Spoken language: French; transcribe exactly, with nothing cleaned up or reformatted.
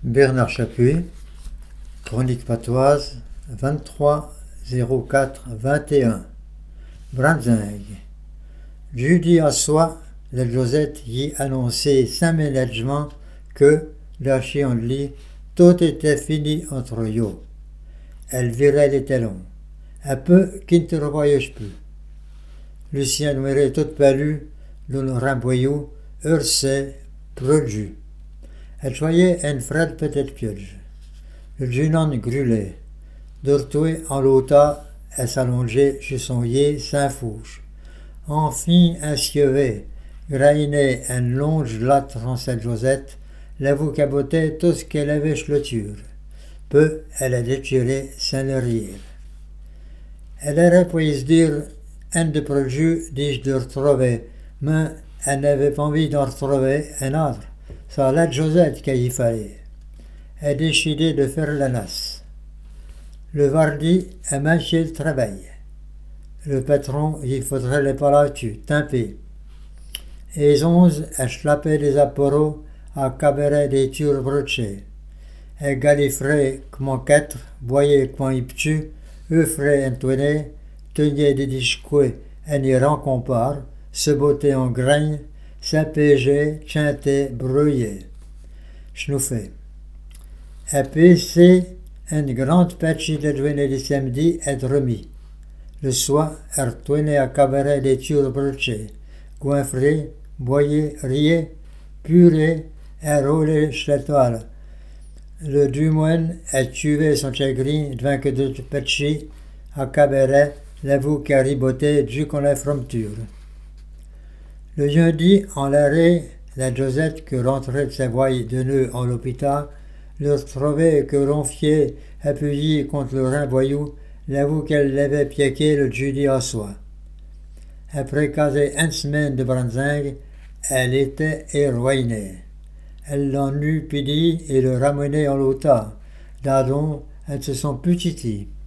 Bernard Chapuis, Chronique patoise, vingt-trois zéro quatre vingt et un. Branzingue. Jeudi à soi, la Josette y annonçait sans ménagement que, la chienlit, tout était fini entre eux. Elle virait les talons. Un peu qu'il ne te revoyait plus. Lucien mourait tout palu, le ramboyou, heurçait, produit. Elle choyait une frêle petite pioche. Le junon grûlait. Dortoué en l'auta, elle s'allongeait chez son yé sans fouche. Enfin, un schievet, grainait un longe latte en cette Josette, la vous cabotait tout ce qu'elle avait chloture. Peu, elle a déchiré sans le rire. Elle aurait pu se dire, un de projet, dis-je de retrouver, mais elle n'avait pas envie d'en retrouver un autre. C'est la Josette qu'il y fallait. Elle a décidé de faire la nasse. Le vardi a manché le travail. Le patron, il faudrait les pas là-dessus, tant pis. Et les onze a schlappé des apéros à cabaret des tures brochées. Elle galifrait comme quatre, boyait comme il ptu, œufrait un tonnet, tenait des discours, un iran compare, se bottait en graine, s'apégeait, chantait, brouillait. Schnouffait. A P C, une grande partie de journée du samedi est remis. Le soir, elle retournait à cabaret des tures brochées, goinfrait, boyait, riait, purée, et roulait chez la toile. Le Dumoine a tué son chagrin devant que de petits à cabaret, l'avoue qui a riboté du qu'on la frometure. Le jeudi, en l'arrêt, la Josette, que rentrait de sa voie de nœud en l'hôpital, le retrouvait que ronfiait, appuyé contre le rein voyou, l'avoue qu'elle l'avait piqué le jeudi à soir. Après quasi une semaine de branzingue, elle était éroinée. Elle l'en eut pidi et le ramenait en l'auta. D'adon, elles se sont petitées.